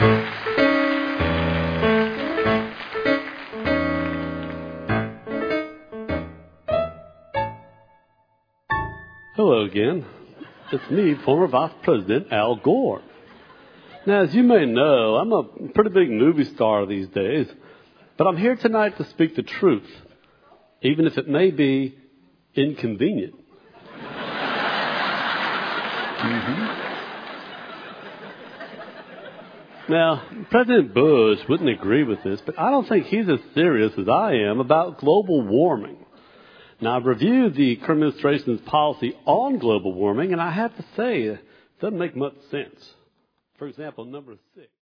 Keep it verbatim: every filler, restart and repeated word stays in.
Hello again. It's me, former Vice President Al Gore. Now, as you may know, I'm a pretty big movie star these days, but I'm here tonight to speak the truth, even if it may be inconvenient. mm-hmm. Now, President Bush wouldn't agree with this, but I don't think he's as serious as I am about global warming. Now, I've reviewed the current administration's policy on global warming, and I have to say, it doesn't make much sense. For example, number six.